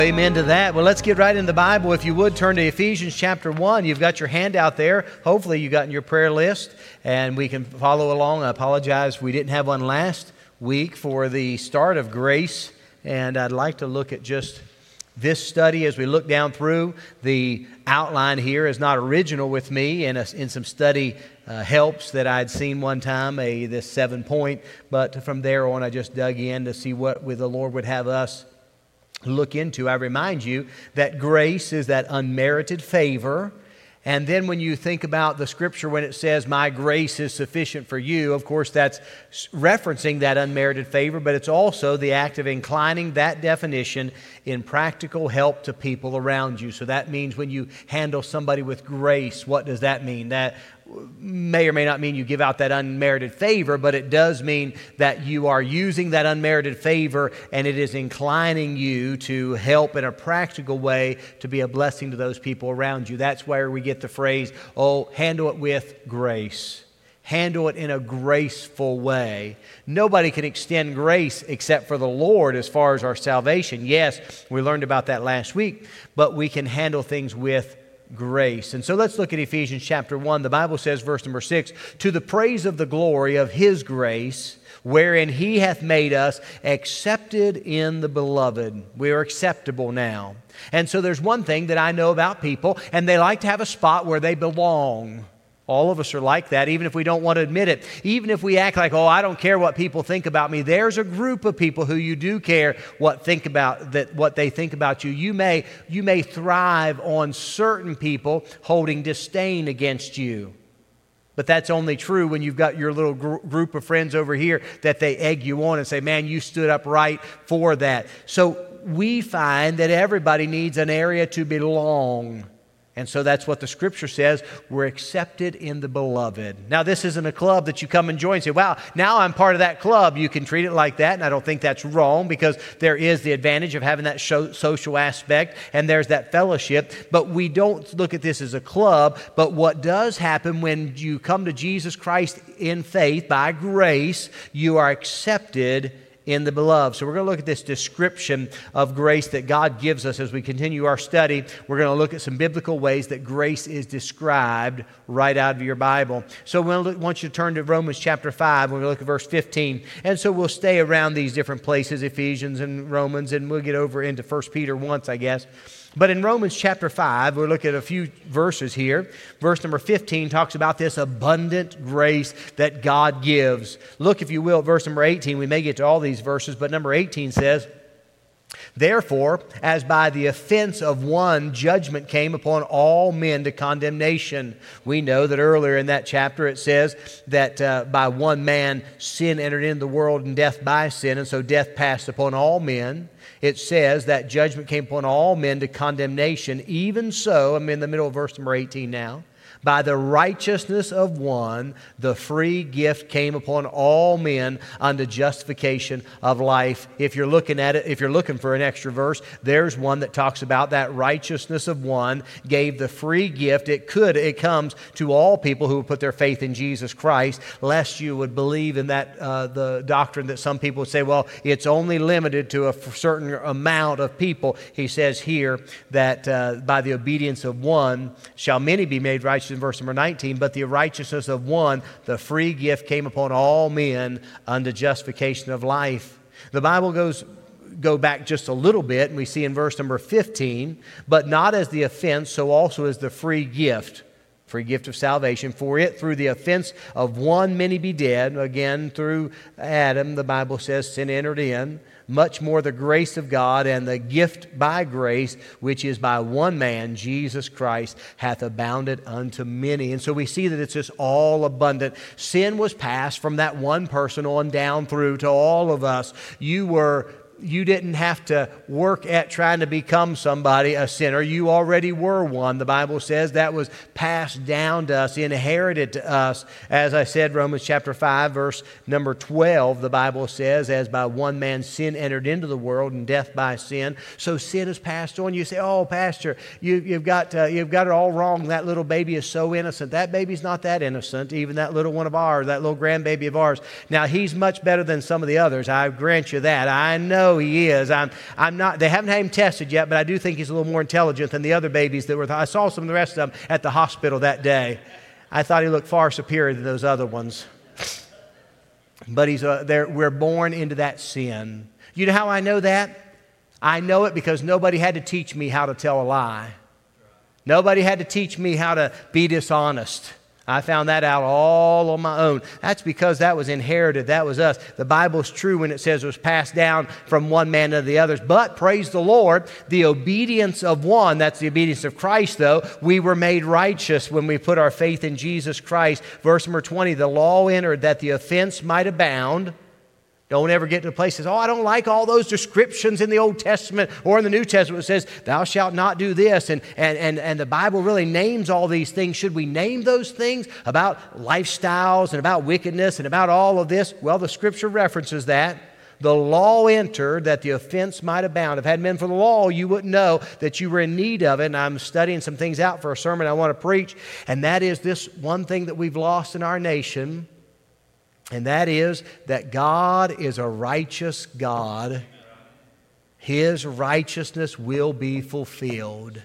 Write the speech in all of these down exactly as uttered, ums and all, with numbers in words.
Amen to that. Well, let's get right in the Bible. If you would, turn to Ephesians chapter one. You've got your handout there. Hopefully you got in your prayer list, and we can follow along. I apologize, we didn't have one last week for the start of grace, and I'd like to look at just this study as we look down through. The outline here is not original with me in, a, in some study uh, helps that I'd seen one time, a this seven point, but from there on I just dug in to see what the Lord would have us look into. I remind you that grace is that unmerited favor. And then when you think about the scripture when it says, my grace is sufficient for you, of course that's referencing that unmerited favor, but it's also the act of inclining that definition in practical help to people around you. So that means when you handle somebody with grace, what does that mean? That may or may not mean you give out that unmerited favor, but it does mean that you are using that unmerited favor and it is inclining you to help in a practical way to be a blessing to those people around you. That's where we get the phrase, oh, handle it with grace. Handle it in a graceful way. Nobody can extend grace except for the Lord as far as our salvation. Yes, we learned about that last week, but we can handle things with grace. And so let's look at Ephesians chapter one. The Bible says, verse number six, to the praise of the glory of His grace, wherein He hath made us accepted in the beloved. We are acceptable now. And so there's one thing that I know about people, and they like to have a spot where they belong. All of us are like that, even if we don't want to admit it. Even if we act like, oh, I don't care what people think about me. There's a group of people who you do care what think about that, what they think about you. You may, you may thrive on certain people holding disdain against you. But that's only true when you've got your little gr- group of friends over here that they egg you on and say, man, you stood up right for that. So we find that everybody needs an area to belong. And so that's what the Scripture says. We're accepted in the beloved. Now, this isn't a club that you come and join and say, wow, now I'm part of that club. You can treat it like that, and I don't think that's wrong because there is the advantage of having that show, social aspect, and there's that fellowship. But we don't look at this as a club. But what does happen when you come to Jesus Christ in faith, by grace, you are accepted in the beloved. So we're going to look at this description of grace that God gives us as we continue our study. We're going to look at some biblical ways that grace is described right out of your Bible. So we want you to turn to Romans chapter five. We're going to look at verse fifteen. And so we'll stay around these different places, Ephesians and Romans, and we'll get over into First Peter once, I guess. But in Romans chapter five, we'll look at a few verses here. Verse number fifteen talks about this abundant grace that God gives. Look, if you will, at verse number eighteen. We may get to all these verses, but number eighteen says, therefore, as by the offense of one judgment came upon all men to condemnation. We know that earlier in that chapter it says that uh, by one man sin entered into the world and death by sin, and so death passed upon all men. It says that judgment came upon all men to condemnation. Even so, I'm in the middle of verse number eighteen now. By the righteousness of one, the free gift came upon all men unto justification of life. If you're looking at it, if you're looking for an extra verse, there's one that talks about that righteousness of one gave the free gift. It could, it comes to all people who would put their faith in Jesus Christ, lest you would believe in that, uh, the doctrine that some people would say, well, it's only limited to a certain amount of people. He says here that uh, by the obedience of one shall many be made righteous. In verse number nineteen, but the righteousness of one, the free gift came upon all men unto justification of life. The Bible goes go back just a little bit, and we see in verse number fifteen, but not as the offense, so also as the free gift. Free gift of salvation. For it, through the offense of one, many be dead. Again, through Adam, the Bible says, sin entered in. Much more the grace of God and the gift by grace, which is by one man, Jesus Christ, hath abounded unto many. And so we see that it's just all abundant. Sin was passed from that one person on down through to all of us. You were You didn't have to work at trying to become somebody, a sinner. You already were one. The Bible says that was passed down to us, inherited to us. As I said, Romans chapter five, verse number twelve, the Bible says, as by one man sin entered into the world and death by sin. So sin is passed on. You say, oh, Pastor, you, you've, got, uh, you've got it all wrong. That little baby is so innocent. That baby's not that innocent. Even that little one of ours, that little grandbaby of ours. Now, he's much better than some of the others. I grant you that. I know know he is. I'm, I'm not, they haven't had him tested yet, but I do think he's a little more intelligent than the other babies that were, I saw some of the rest of them at the hospital that day. I thought he looked far superior to those other ones. But he's a, we're born into that sin. You know how I know that? I know it because nobody had to teach me how to tell a lie. Nobody had to teach me how to be dishonest. I found that out all on my own. That's because that was inherited. That was us. The Bible's true when it says it was passed down from one man to the others. But, praise the Lord, the obedience of one, that's the obedience of Christ, though, we were made righteous when we put our faith in Jesus Christ. Verse number twenty, the law entered that the offense might abound. Don't ever get to a place that says, oh, I don't like all those descriptions in the Old Testament or in the New Testament. It says, thou shalt not do this. And, and, and, and the Bible really names all these things. Should we name those things about lifestyles and about wickedness and about all of this? Well, the Scripture references that. The law entered that the offense might abound. If it hadn't been for the law, you wouldn't know that you were in need of it. And I'm studying some things out for a sermon I want to preach. And that is this one thing that we've lost in our nation. And that is that God is a righteous God. His righteousness will be fulfilled.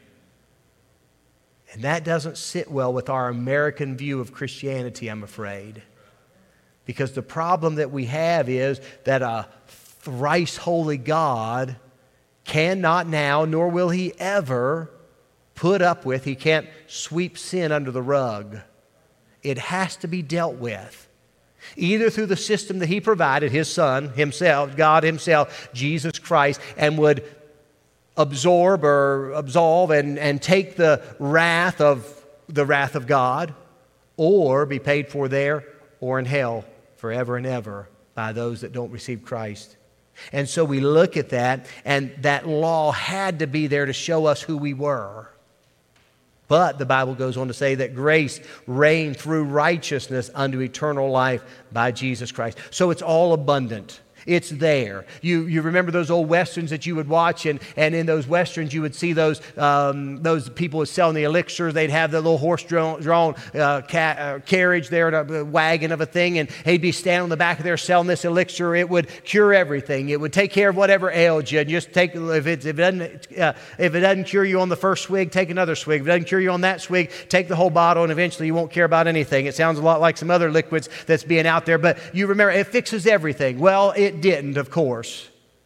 And that doesn't sit well with our American view of Christianity, I'm afraid. Because the problem that we have is that a thrice holy God cannot now, nor will He ever, put up with, He can't sweep sin under the rug. It has to be dealt with. Either through the system that He provided, His Son, Himself, God Himself, Jesus Christ, and would absorb or absolve and, and take the wrath of the wrath of God, or be paid for there or in hell forever and ever by those that don't receive Christ. And so we look at that, and that law had to be there to show us who we were. But the Bible goes on to say that grace reigned through righteousness unto eternal life by Jesus Christ. So it's all abundant. It's there. You, you remember those old westerns that you would watch, and, and in those westerns you would see those um, those people selling the elixirs. They'd have the little horse-drawn drawn, uh, ca- uh, carriage there, a wagon of a thing, and he'd be standing on the back of there selling this elixir. It would cure everything. It would take care of whatever ailed you. And just take if it, if it doesn't uh, if it doesn't cure you on the first swig, take another swig. If it doesn't cure you on that swig, take the whole bottle, and eventually you won't care about anything. It sounds a lot like some other liquids that's being out there, but you remember it fixes everything. Well, it didn't, of course.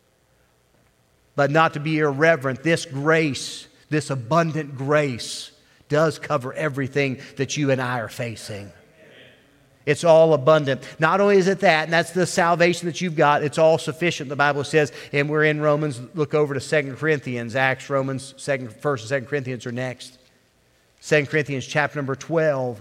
But not to be irreverent, this grace, this abundant grace, does cover everything that you and I are facing. It's all abundant. Not only is it that, and that's the salvation that you've got, it's all sufficient, the Bible says, and we're in Romans. Look over to Second Corinthians, Acts, Romans, second, First and Second Corinthians are next. Second Corinthians chapter number twelve.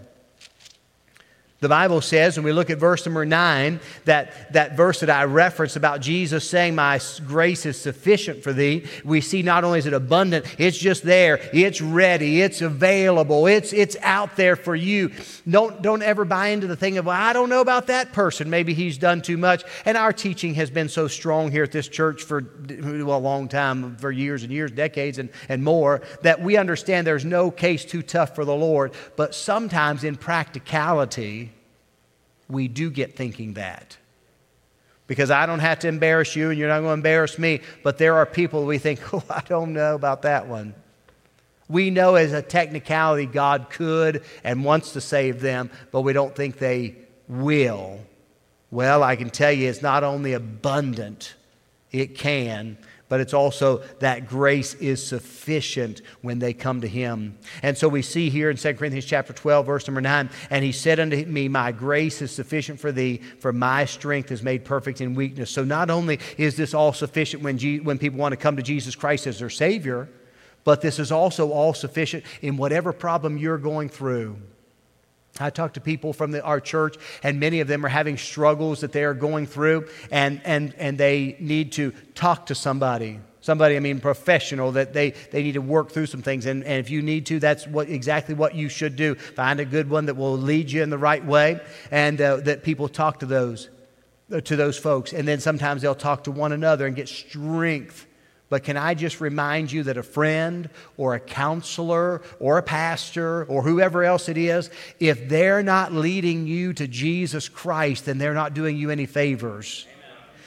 The Bible says, when we look at verse number nine, that, that verse that I referenced about Jesus saying, my grace is sufficient for thee, we see not only is it abundant, it's just there, it's ready, it's available, it's, it's out there for you. Don't, don't ever buy into the thing of, well, I don't know about that person, maybe he's done too much. And our teaching has been so strong here at this church for well, a long time, for years and years, decades and, and more, that we understand there's no case too tough for the Lord. But sometimes in practicality, we do get thinking that. Because I don't have to embarrass you and you're not going to embarrass me, but there are people we think, oh, I don't know about that one. We know as a technicality God could and wants to save them, but we don't think they will. Well, I can tell you it's not only abundant, it can, but it's also that grace is sufficient when they come to Him. And so we see here in Second Corinthians chapter twelve, verse number nine, and He said unto me, my grace is sufficient for thee, for my strength is made perfect in weakness. So not only is this all sufficient when, Je- when people want to come to Jesus Christ as their Savior, but this is also all sufficient in whatever problem you're going through. I talk to people from the, our church, and many of them are having struggles that they are going through, and, and, and they need to talk to somebody. Somebody, I mean, professional, that they, they need to work through some things. And, and if you need to, that's what exactly what you should do. Find a good one that will lead you in the right way, and uh, that people talk to those, uh, to those folks. And then sometimes they'll talk to one another and get strength. But can I just remind you that a friend or a counselor or a pastor or whoever else it is, if they're not leading you to Jesus Christ, then they're not doing you any favors.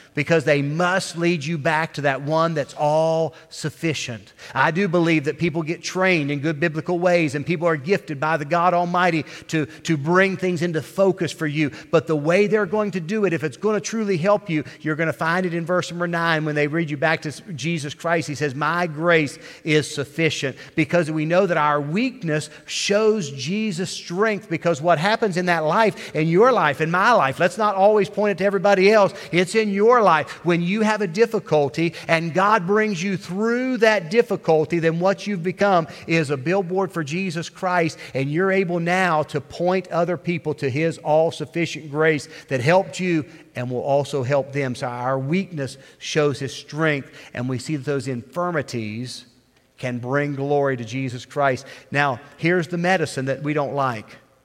because they must lead you back to that one that's all sufficient. I do believe that people get trained in good biblical ways and people are gifted by the God Almighty to, to bring things into focus for you. But the way they're going to do it, if it's going to truly help you, you're going to find it in verse number nine when they read you back to Jesus Christ. He says, my grace is sufficient, because we know that our weakness shows Jesus' strength, because what happens in that life, in your life, in my life, let's not always point it to everybody else. It's in your life. When you have a difficulty and God brings you through that difficulty, then what you've become is a billboard for Jesus Christ, and you're able now to point other people to His all-sufficient grace that helped you and will also help them. So our weakness shows His strength, and we see that those infirmities can bring glory to Jesus Christ. Now, here's the medicine that we don't like.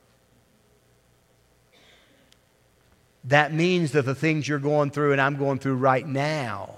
That means that the things you're going through and I'm going through right now,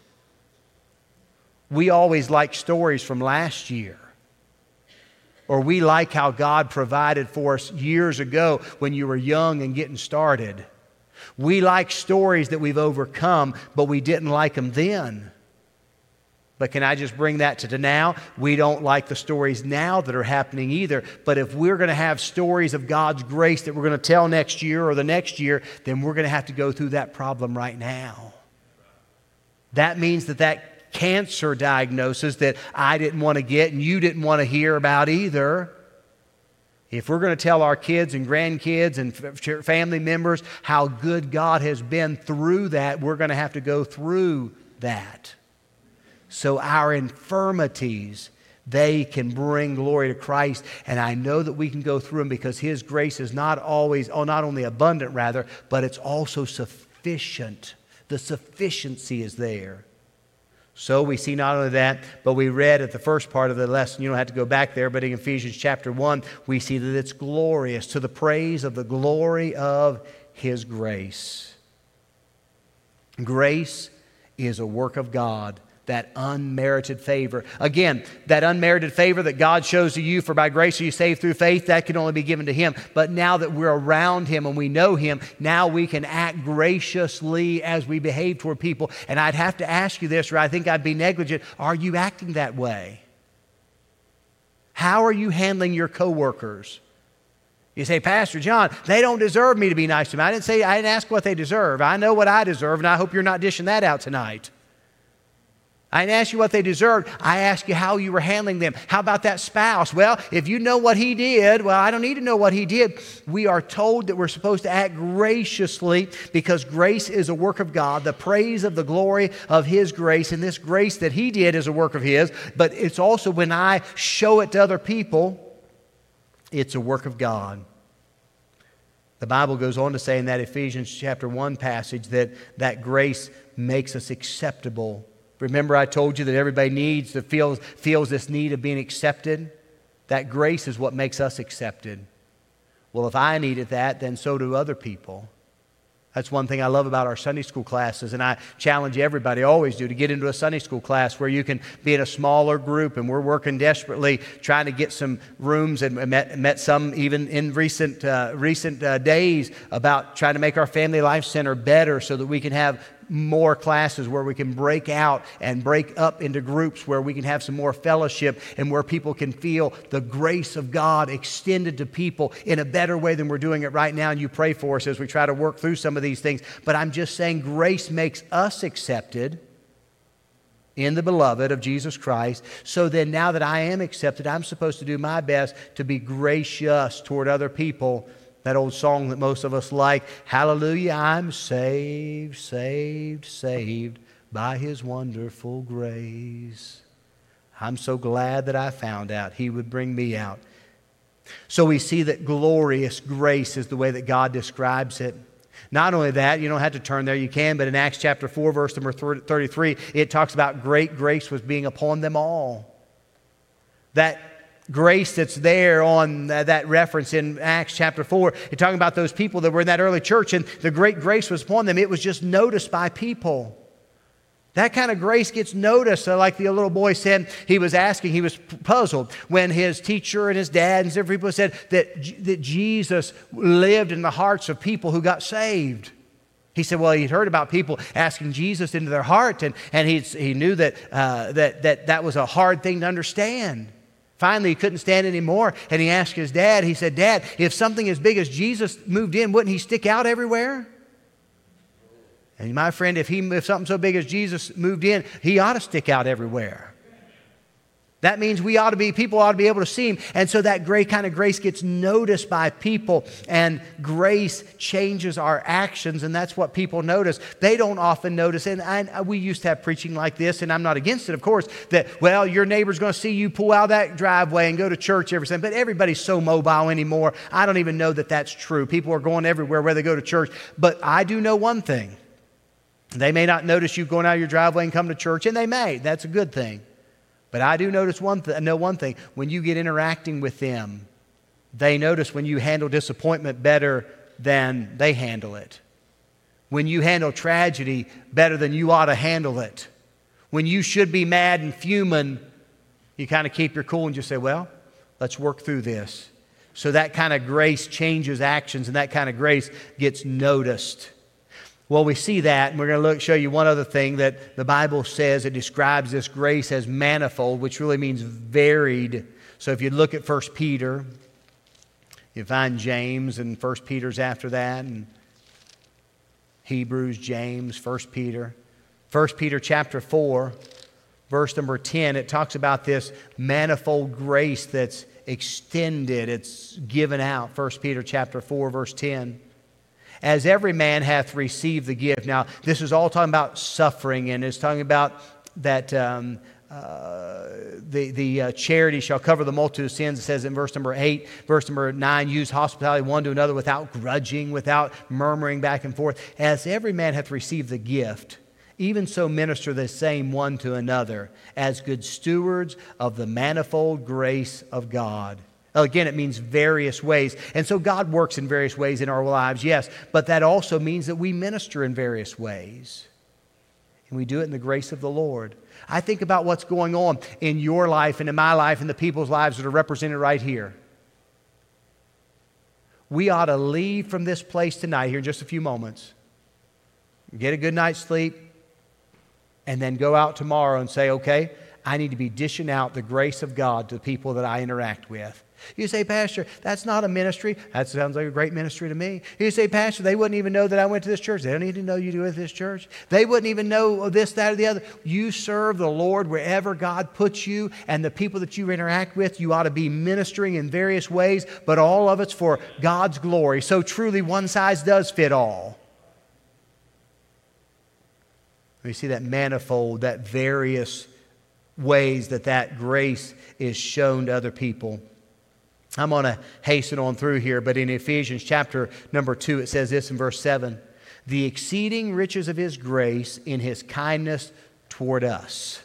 we always like stories from last year. Or we like how God provided for us years ago when you were young and getting started. We like stories that we've overcome, but we didn't like them then. But can I just bring that to now? We don't like the stories now that are happening either. But if we're going to have stories of God's grace that we're going to tell next year or the next year, then we're going to have to go through that problem right now. That means that that cancer diagnosis that I didn't want to get and you didn't want to hear about either, if we're going to tell our kids and grandkids and family members how good God has been through that, we're going to have to go through that. So our infirmities, they can bring glory to Christ. And I know that we can go through them because His grace is not always, oh, not only abundant rather, but it's also sufficient. The sufficiency is there. So we see not only that, but we read at the first part of the lesson, you don't have to go back there, but in Ephesians chapter one, we see that it's glorious, to the praise of the glory of His grace. Grace is a work of God. That unmerited favor. Again, that unmerited favor that God shows to you, for by grace are you saved through faith, that can only be given to Him. But now that we're around Him and we know Him, now we can act graciously as we behave toward people. And I'd have to ask you this, or I think I'd be negligent. Are you acting that way? How are you handling your coworkers? You say, Pastor John, they don't deserve me to be nice to them. I didn't say, I didn't ask what they deserve. I know what I deserve, and I hope you're not dishing that out tonight. I didn't ask you what they deserved. I asked you how you were handling them. How about that spouse? Well, if you know what he did, well, I don't need to know what he did. We are told that we're supposed to act graciously because grace is a work of God, the praise of the glory of His grace. And this grace that He did is a work of His, but it's also when I show it to other people, it's a work of God. The Bible goes on to say in that Ephesians chapter one passage that that grace makes us acceptable. Remember, I told you that everybody needs to feel feels this need of being accepted. That grace is what makes us accepted. Well, if I needed that, then so do other people. That's one thing I love about our Sunday school classes, and I challenge everybody, I always do, to get into a Sunday school class where you can be in a smaller group, and we're working desperately trying to get some rooms, and met, met some even in recent, uh, recent uh, days about trying to make our Family Life Center better so that we can have more classes where we can break out and break up into groups where we can have some more fellowship and where people can feel the grace of God extended to people in a better way than we're doing it right now. And you pray for us as we try to work through some of these things. But I'm just saying grace makes us accepted in the beloved of Jesus Christ. So then now that I am accepted, I'm supposed to do my best to be gracious toward other people. That old song that most of us like, hallelujah, I'm saved, saved, saved by His wonderful grace. I'm so glad that I found out He would bring me out. So we see that glorious grace is the way that God describes it. Not only that, you don't have to turn there, you can, but in Acts chapter four, verse number thirty-three, it talks about great grace was being upon them all. That grace that's there on that reference in Acts chapter four. You're talking about those people that were in that early church, and the great grace was upon them. It was just noticed by people. That kind of grace gets noticed. So like the little boy said, he was asking, he was puzzled when his teacher and his dad and several people said that, that Jesus lived in the hearts of people who got saved. He He said, well, he'd heard about people asking Jesus into their heart, and, and he he knew that, uh, that, that that was a hard thing to understand. Finally, he couldn't stand it anymore, and he asked his dad, he said, Dad, if something as big as Jesus moved in, wouldn't he stick out everywhere? And my friend, if, he, if something so big as Jesus moved in, he ought to stick out everywhere. That means we ought to be, people ought to be able to see him. And so that great kind of grace gets noticed by people, and grace changes our actions, and that's what people notice. They don't often notice, and I, we used to have preaching like this, and I'm not against it, of course, that, well, your neighbor's going to see you pull out that driveway and go to church every Sunday. But everybody's so mobile anymore, I don't even know that that's true. People are going everywhere where they go to church. But I do know one thing. They may not notice you going out of your driveway and come to church, and they may. That's a good thing. But I do notice one th- know one thing. When you get interacting with them, they notice when you handle disappointment better than they handle it. When you handle tragedy better than you ought to handle it. When you should be mad and fuming, you kind of keep your cool and just say, well, let's work through this. So that kind of grace changes actions, and that kind of grace gets noticed. Well, we see that, and we're going to look, show you one other thing that the Bible says. It describes this grace as manifold, which really means varied. So if you look at First Peter, you find James, and First Peter's after that, and Hebrews, James, First Peter. First Peter chapter four, verse number ten, it talks about this manifold grace that's extended, it's given out. First Peter chapter four, verse ten. As every man hath received the gift. Now, this is all talking about suffering, and it's talking about that um, uh, the, the uh, charity shall cover the multitude of sins. It says in verse number eight, verse number nine, use hospitality one to another without grudging, without murmuring back and forth. As every man hath received the gift, even so minister the same one to another, as good stewards of the manifold grace of God. Again, it means various ways. And so God works in various ways in our lives, yes. But that also means that we minister in various ways. And we do it in the grace of the Lord. I think about what's going on in your life and in my life and the people's lives that are represented right here. We ought to leave from this place tonight, here in just a few moments, get a good night's sleep, and then go out tomorrow and say, okay, I need to be dishing out the grace of God to the people that I interact with. You say, Pastor, that's not a ministry. That sounds like a great ministry to me. You say, Pastor, they wouldn't even know that I went to this church. They don't need to know you do with this church. They wouldn't even know this, that, or the other. You serve the Lord wherever God puts you, and the people that you interact with, you ought to be ministering in various ways, but all of it's for God's glory. So truly, one size does fit all. We see that manifold, that various ways that that grace is shown to other people. I'm going to hasten on through here, but in Ephesians chapter number two, it says this in verse seven, the exceeding riches of His grace in His kindness toward us.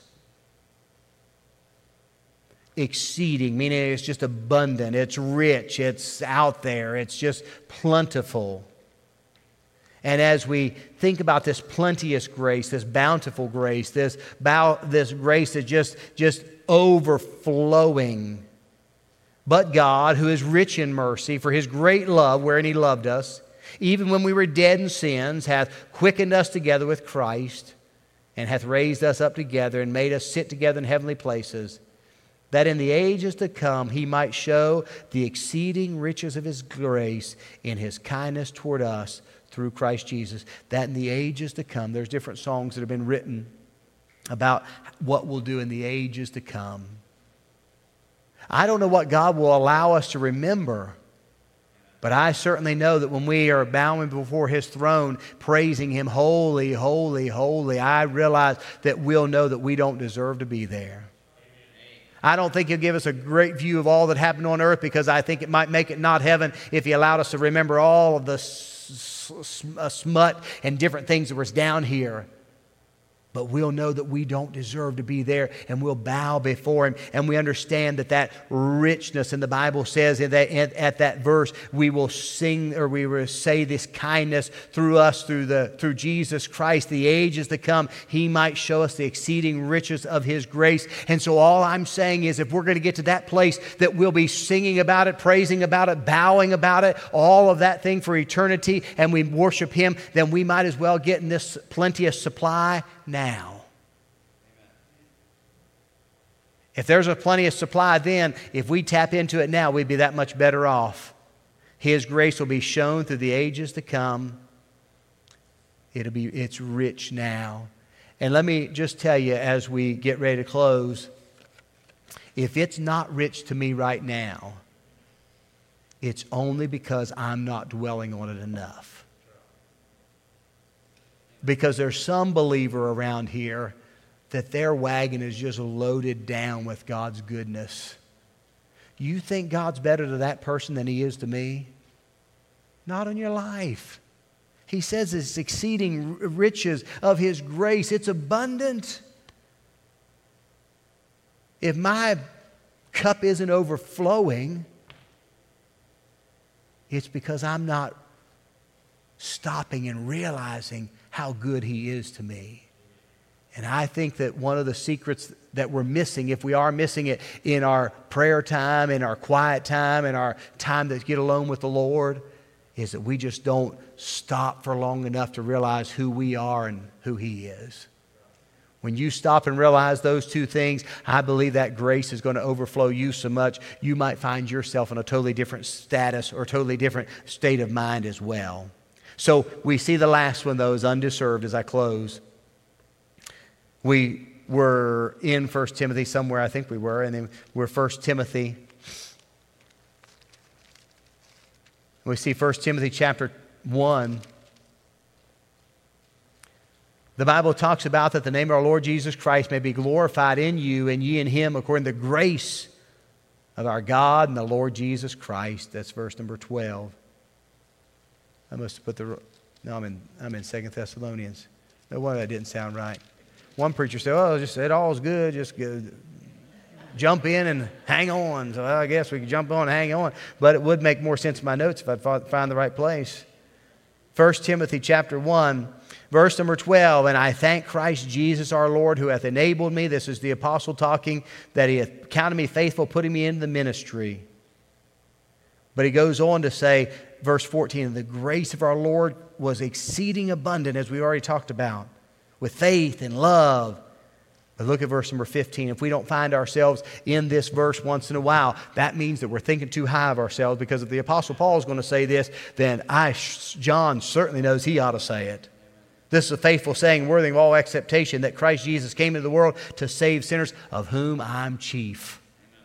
Exceeding, meaning it's just abundant, it's rich, it's out there, it's just plentiful. And as we think about this plenteous grace, this bountiful grace, this, bow, this grace that's just, just overflowing, but God, who is rich in mercy, for His great love wherein He loved us, even when we were dead in sins, hath quickened us together with Christ, and hath raised us up together, and made us sit together in heavenly places, that in the ages to come He might show the exceeding riches of His grace in His kindness toward us through Christ Jesus. That in the ages to come, there's different songs that have been written about what we'll do in the ages to come. I don't know what God will allow us to remember, but I certainly know that when we are bowing before His throne, praising Him, holy, holy, holy, I realize that we'll know that we don't deserve to be there. I don't think He'll give us a great view of all that happened on earth, because I think it might make it not heaven if He allowed us to remember all of the s- s- smut and different things that was down here. But we'll know that we don't deserve to be there, and we'll bow before Him. And we understand that that richness, and the Bible says in that, at, at that verse, we will sing, or we will say this kindness through us, through the through Jesus Christ, the ages to come. He might show us the exceeding riches of His grace. And so all I'm saying is, if we're going to get to that place that we'll be singing about it, praising about it, bowing about it, all of that thing for eternity, and we worship Him, then we might as well get in this plenteous supply now. If there's a plenty of supply then, if we tap into it now, we'd be that much better off. His grace will be shown through the ages to come. It'll be, it's rich now. And let me just tell you as we get ready to close, if it's not rich to me right now, it's only because I'm not dwelling on it enough. Because there's some believer around here that their wagon is just loaded down with God's goodness. You think God's better to that person than He is to me? Not in your life. He says it's exceeding riches of His grace. It's abundant. If my cup isn't overflowing, it's because I'm not stopping and realizing how good He is to me. And I think that one of the secrets that we're missing, if we are missing it in our prayer time, in our quiet time, in our time to get alone with the Lord, is that we just don't stop for long enough to realize who we are and who He is. When you stop and realize those two things, I believe that grace is going to overflow you so much, you might find yourself in a totally different status or totally different state of mind as well. So we see the last one, though, is undeserved as I close. We were in First Timothy somewhere, I think we were, and then we're First Timothy. We see First Timothy chapter one. The Bible talks about that the name of our Lord Jesus Christ may be glorified in you and ye in Him according to the grace of our God and the Lord Jesus Christ. That's verse number twelve. I must have put the... No, I'm in, I'm in Second Thessalonians. No wonder that didn't sound right. One preacher said, oh, just it all's good. Just go, jump in and hang on. So well, I guess we can jump on and hang on. But it would make more sense in my notes if I'd find the right place. First Timothy chapter one, verse number twelve. And I thank Christ Jesus our Lord who hath enabled me. This is the apostle talking, that He hath counted me faithful, putting me into the ministry. But he goes on to say, verse fourteen, the grace of our Lord was exceeding abundant, as we already talked about, with faith and love. But look at verse number fifteen. If we don't find ourselves in this verse once in a while, that means that we're thinking too high of ourselves, because if the Apostle Paul is going to say this, then I, John certainly knows he ought to say it. This is a faithful saying, worthy of all acceptation, that Christ Jesus came into the world to save sinners, of whom I'm chief.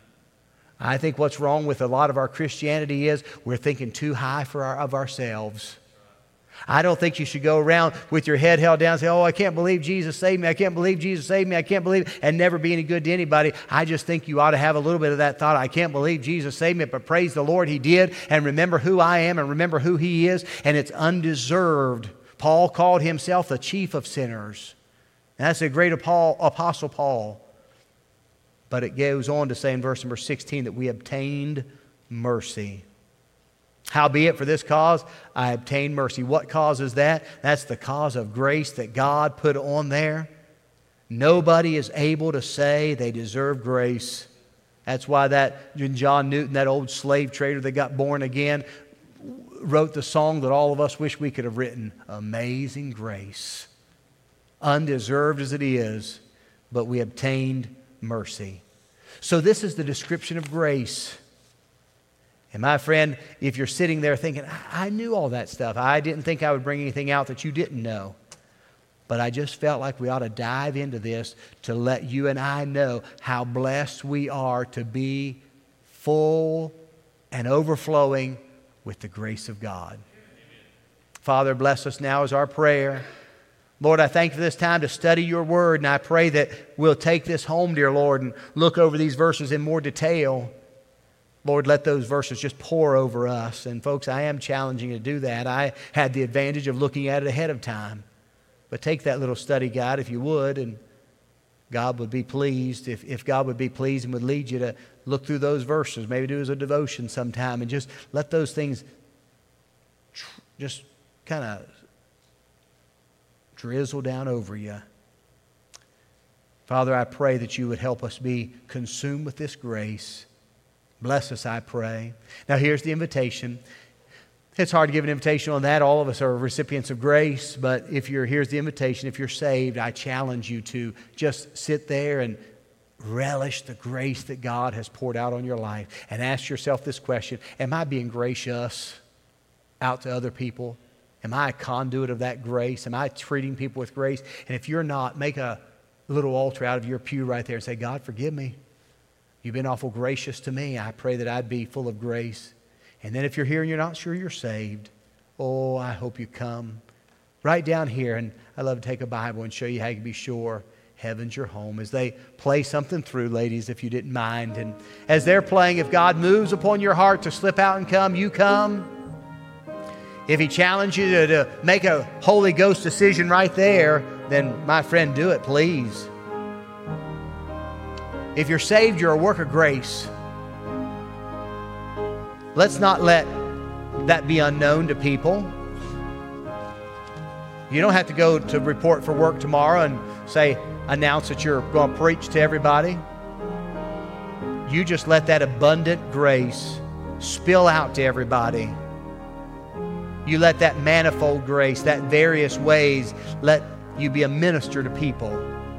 I think what's wrong with a lot of our Christianity is we're thinking too high for our, of ourselves. I don't think you should go around with your head held down and say, oh, I can't believe Jesus saved me. I can't believe Jesus saved me. I can't believe, and never be any good to anybody. I just think you ought to have a little bit of that thought. I can't believe Jesus saved me, but praise the Lord, He did. And remember who I am and remember who He is. And it's undeserved. Paul called himself the chief of sinners. And that's the great Apostle Paul. But it goes on to say in verse number sixteen that we obtained mercy. Howbeit for this cause I obtained mercy. What cause is that? That's the cause of grace that God put on there. Nobody is able to say they deserve grace. That's why that John Newton, that old slave trader that got born again, wrote the song that all of us wish we could have written. Amazing grace. Undeserved as it is, but we obtained mercy. So this is the description of grace. And my friend, if you're sitting there thinking, I knew all that stuff. I didn't think I would bring anything out that you didn't know. But I just felt like we ought to dive into this to let you and I know how blessed we are to be full and overflowing with the grace of God. Father, bless us now is our prayer. Lord, I thank you for this time to study your word, and I pray that we'll take this home, dear Lord, and look over these verses in more detail. Lord, let those verses just pour over us. And folks, I am challenging you to do that. I had the advantage of looking at it ahead of time. But take that little study guide if you would, and God would be pleased. If, if God would be pleased and would lead you to look through those verses, maybe do as a devotion sometime, and just let those things tr- just kind of drizzle down over you. Father, I pray that you would help us be consumed with this grace. Bless us, I pray. Now here's the invitation. It's hard to give an invitation on that. All of us are recipients of grace, but if you're, here's the invitation. If you're saved, I challenge you to just sit there and relish the grace that God has poured out on your life and ask yourself this question: am I being gracious out to other people? Am I a conduit of that grace? Am I treating people with grace? And if you're not, make a little altar out of your pew right there and say, God, forgive me. You've been awful gracious to me. I pray that I'd be full of grace. And then if you're here and you're not sure you're saved, oh, I hope you come. Right down here, and I love to take a Bible and show you how you can be sure heaven's your home. As they play something through, ladies, if you didn't mind. And as they're playing, if God moves upon your heart to slip out and come, you come. If He challenged you to, to make a Holy Ghost decision right there, then my friend, do it, please. If you're saved, you're a work of grace. Let's not let that be unknown to people. You don't have to go to report for work tomorrow and say, announce that you're going to preach to everybody. You just let that abundant grace spill out to everybody. You let that manifold grace, that various ways, let you be a minister to people.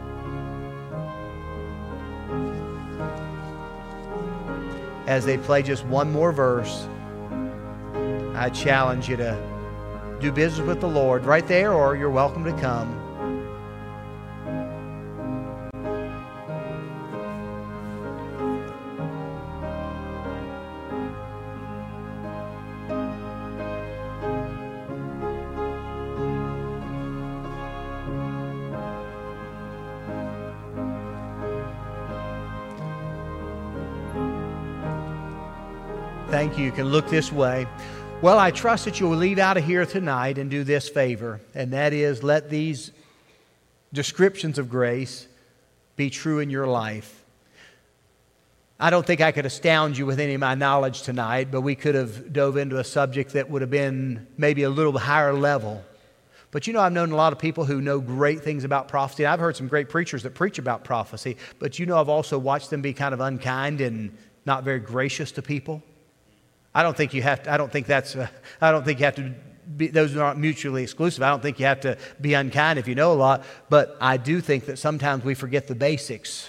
As they play just one more verse, I challenge you to do business with the Lord right there, or you're welcome to come. Thank you. You can look this way. Well, I trust that you will leave out of here tonight and do this favor, and that is let these descriptions of grace be true in your life. I don't think I could astound you with any of my knowledge tonight, but we could have dove into a subject that would have been maybe a little higher level. But you know, I've known a lot of people who know great things about prophecy. I've heard some great preachers that preach about prophecy, but you know, I've also watched them be kind of unkind and not very gracious to people. I don't think you have to, I don't think that's, uh, I don't think you have to be, those aren't mutually exclusive. I don't think you have to be unkind if you know a lot, but I do think that sometimes we forget the basics.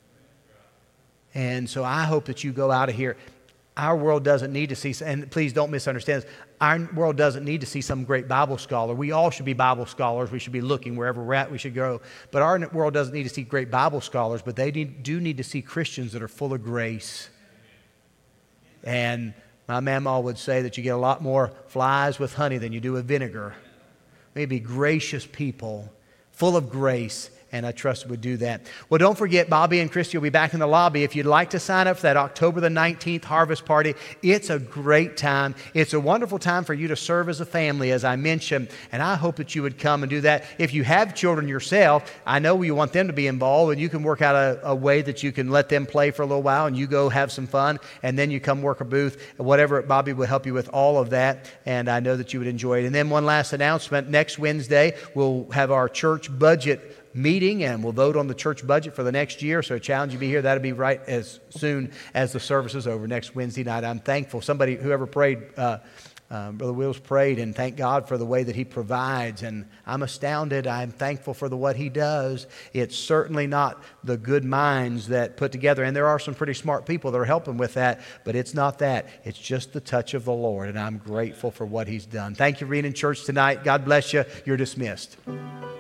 And so I hope that you go out of here. Our world doesn't need to see, and please don't misunderstand this, our world doesn't need to see some great Bible scholar. We all should be Bible scholars. We should be looking wherever we're at, we should go. But our world doesn't need to see great Bible scholars, but they need, do need to see Christians that are full of grace. And my mama would say that you get a lot more flies with honey than you do with vinegar. Maybe gracious people, full of grace, and I trust would do that. Well, don't forget, Bobby and Christy will be back in the lobby. If you'd like to sign up for that October the nineteenth harvest party, it's a great time. It's a wonderful time for you to serve as a family, as I mentioned, and I hope that you would come and do that. If you have children yourself, I know you want them to be involved, and you can work out a, a way that you can let them play for a little while, and you go have some fun, and then you come work a booth. Whatever, Bobby will help you with all of that, and I know that you would enjoy it. And then one last announcement. Next Wednesday, we'll have our church budget meeting, and we'll vote on the church budget for the next year. So I challenge you to be here. That'll be right as soon as the service is over next Wednesday night. I'm thankful. Somebody, whoever prayed, uh, uh, Brother Wills prayed, and thank God for the way that He provides. And I'm astounded. I'm thankful for the what He does. It's certainly not the good minds that put together, and there are some pretty smart people that are helping with that, but it's not that. It's just the touch of the Lord, and I'm grateful for what He's done. Thank you for being in church tonight. God bless you. You're dismissed.